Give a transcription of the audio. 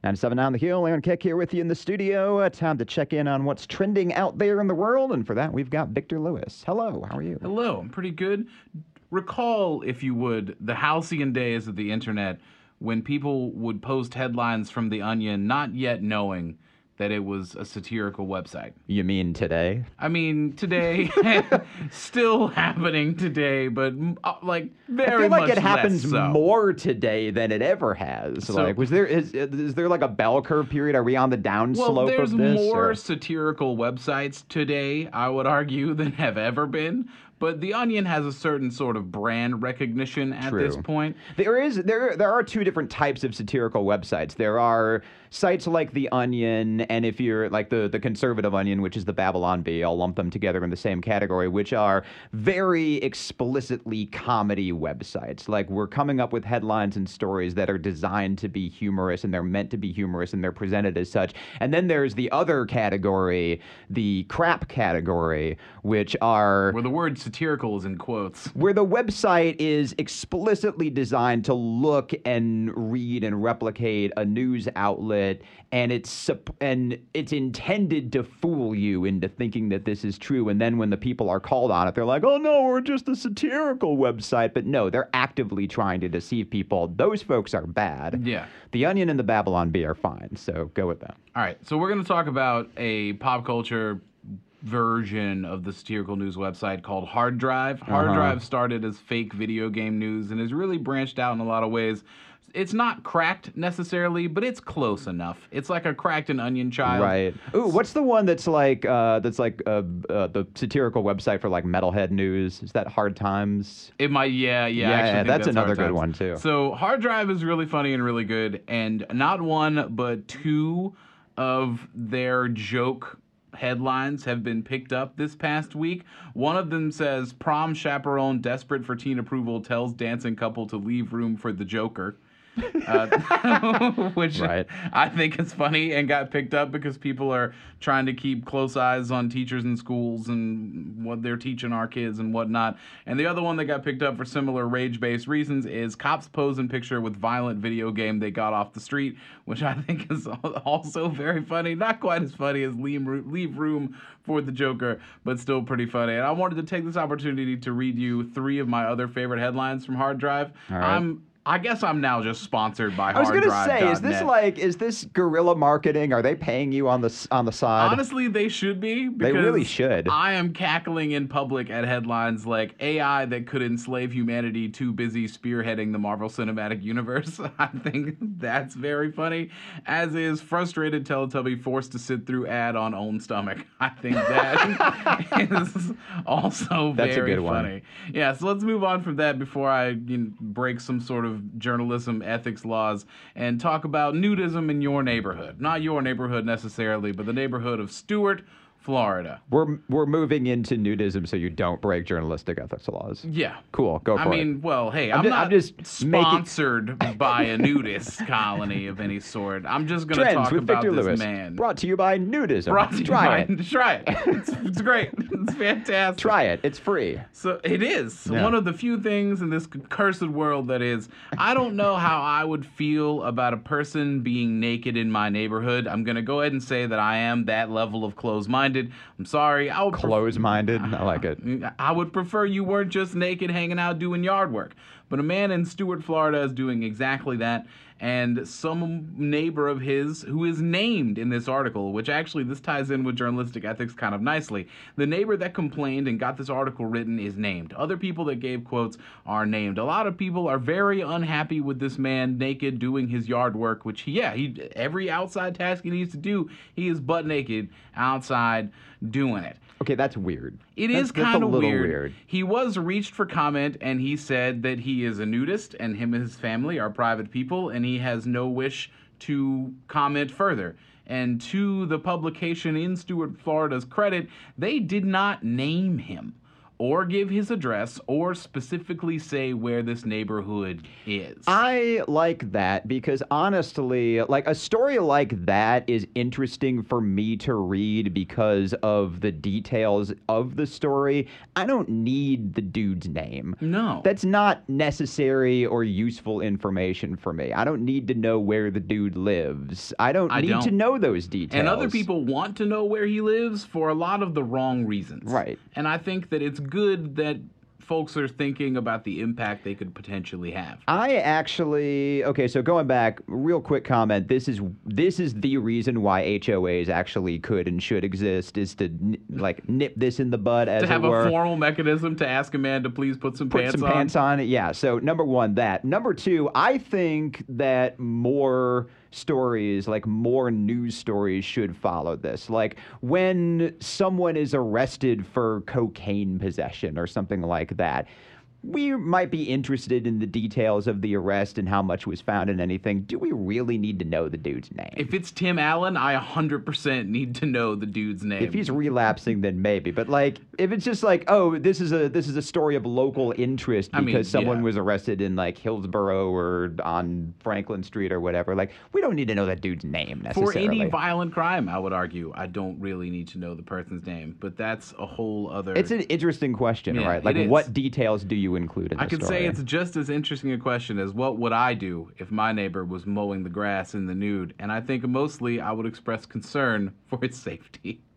97 on the Hill, Aaron Keck here with you in the studio. Time to check in on what's trending out there in the world, and for that, we've got Victor Lewis. Hello, how are you? Hello, I'm pretty good. Recall, if you would, the halcyon days of the internet when people would post headlines from The Onion not yet knowing that it was a satirical website. You mean today? I mean, today, still happening today, but like very much I feel like it happens less so. more today than it ever has. So- Like, is there like a bell curve period? Are we on the downslope Well, there's of this? more or- satirical websites today, I would argue, than have ever been. But The Onion has a certain sort of brand recognition at this True. point. There are two different types of satirical websites. There are sites like The Onion, and if you're like the conservative Onion, which is the Babylon Bee, I'll lump them together in the same category, which are very explicitly comedy websites. Like, we're coming up with headlines and stories that are designed to be humorous, and they're meant to be humorous, and they're presented as such. And then there's the other category, the crap category, which are Where the word satirical is in quotes. where the website is explicitly designed to look and read and replicate a news outlet, and it's intended to fool you into thinking that this is true. And then when the people are called on it, they're like, "Oh no, we're just a satirical website." But no, they're actively trying to deceive people. Those folks are bad. Yeah. The Onion and the Babylon Bee are fine, so go with them. All right, so we're going to talk about a pop culture version of the satirical news website called Hard Drive. Hard Drive started as fake video game news and has really branched out in a lot of ways. It's not cracked necessarily, but it's close enough. It's like a cracked and onion child. Right. Ooh, what's the one that's like the satirical website for like metalhead news? Is that Hard Times? It might, yeah. I actually think that's another Hard good Times. one, too. So Hard Drive is really funny and really good, and not one but two of their joke headlines have been picked up this past week. One of them says, "Prom chaperone desperate for teen approval tells dancing couple to leave room for the Joker." Which Right. I think is funny and got picked up because people are trying to keep close eyes on teachers in schools and what they're teaching our kids and whatnot. And the other one that got picked up for similar rage-based reasons is cops pose in picture with violent video game they got off the street, which I think is also very funny. Not quite as funny as leave room for the Joker, but still pretty funny. And I wanted to take this opportunity to read you three of my other favorite headlines from Hard Drive. All right. I guess I'm now just sponsored by I was gonna say, HardDrive.net. is this guerrilla marketing? Are they paying you on the side? Honestly, they should be. They really because should. I am cackling in public at headlines like AI that could enslave humanity too busy spearheading the Marvel Cinematic Universe. I think that's very funny. As is frustrated Teletubby forced to sit through ad on own stomach. I think that is also That's a very good one. funny. Yeah, so let's move on from that before I break some sort of journalism ethics laws and talk about nudism in your neighborhood. Not your neighborhood necessarily, but the neighborhood of Stuart, Florida. We're moving into nudism so you don't break journalistic ethics laws. Yeah. Cool, go for I it. mean, well, hey, I'm I'm just not making- sponsored by a nudist colony of any sort. I'm just going to Trends talk with about Victor this Lewis. man. Brought to you by nudism. Brought to you Try by- it. Try it. It's great. It's fantastic. Try it. It's free. So it is Yeah. one of the few things in this cursed world that is. I don't know how I would feel about a person being naked in my neighborhood. I'm gonna go ahead and say that I am that level of closed-minded. I'm sorry. I would Close-minded. I like it. I would prefer you weren't just naked hanging out doing yard work. But a man in Stuart, Florida is doing exactly that. And some neighbor of his who is named in this article, which actually this ties in with journalistic ethics kind of nicely. The neighbor that complained and got this article written is named. Other people that gave quotes are named. A lot of people are very unhappy with this man naked doing his yard work, which he every outside task he needs to do, he is butt naked outside doing it. Okay, that's weird. It is That's kind a of little weird. He was reached for comment, and he said that he is a nudist, and him and his family are private people, and he has no wish to comment further. And to the publication in Stuart, Florida's credit, they did not name him. or give his address, or specifically say where this neighborhood is. I like that because honestly, like a story like that is interesting for me to read because of the details of the story. I don't need the dude's name. No. That's not necessary or useful information for me. I don't need to know where the dude lives. I don't need to know those details. And other people want to know where he lives for a lot of the wrong reasons. Right. And I think that it's good that folks are thinking about the impact they could potentially have. Okay, so going back, real quick comment. This is the reason why HOAs actually could and should exist, is to nip this in the bud, as to have it were. A formal mechanism to ask a man to please put some pants on. Yeah. So number one, that. Number two, I think that more stories, like more news stories, should follow this. Like when someone is arrested for cocaine possession or something like that, we might be interested in the details of the arrest and how much was found in anything. Do we really need to know the dude's name? If it's Tim Allen, I 100% need to know the dude's name. If he's relapsing, then maybe. But like, if it's just like, oh, this is a story of local interest because someone was arrested in like Hillsborough or on Franklin Street or whatever, like, we don't need to know that dude's name necessarily. For any violent crime, I would argue, I don't really need to know the person's name. But that's a whole other... It's an interesting question, right? Like, what details do you include in the story? I could say it's just as interesting a question as what would I do if my neighbor was mowing the grass in the nude, and I think mostly I would express concern for its safety.